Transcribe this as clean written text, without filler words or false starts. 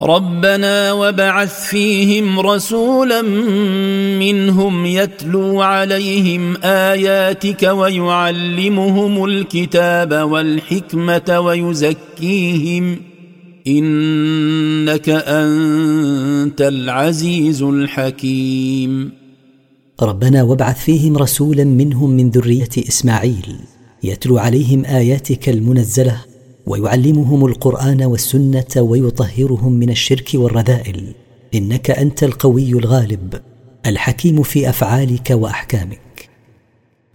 ربنا وابعث فيهم رسولا منهم يتلو عليهم آياتك ويعلمهم الكتاب والحكمة ويزكيهم إنك أنت العزيز الحكيم. ربنا وابعث فيهم رسولا منهم من ذرية إسماعيل يتلو عليهم آياتك المنزلة ويعلمهم القرآن والسنة ويطهرهم من الشرك والرذائل إنك أنت القوي الغالب الحكيم في أفعالك وأحكامك.